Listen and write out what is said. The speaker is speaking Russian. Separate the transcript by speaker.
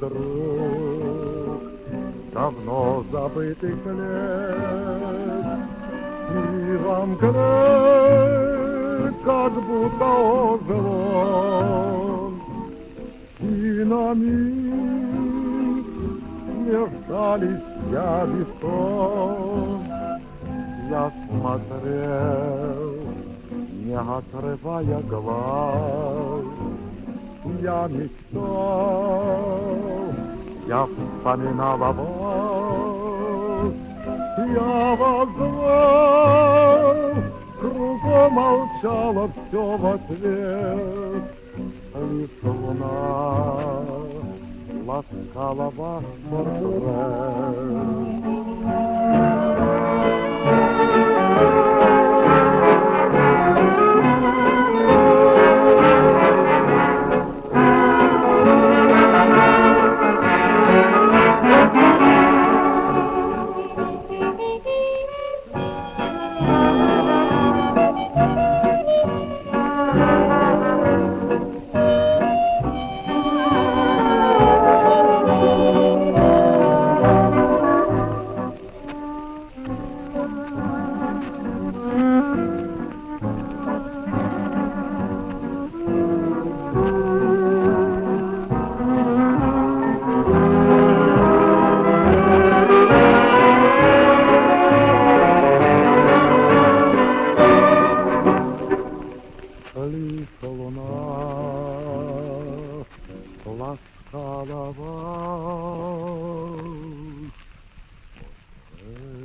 Speaker 1: вдруг давно забытый след, и во мгле как будто ожил он, и на миг смешались я и сон. Я смотрел, не отрывая глаз, я мечтал, я вспоминал о вас, я вас звал, кругом молчало все в ответ, лишь луна ласкала ваш портрет. Лишь луна ласкала вас.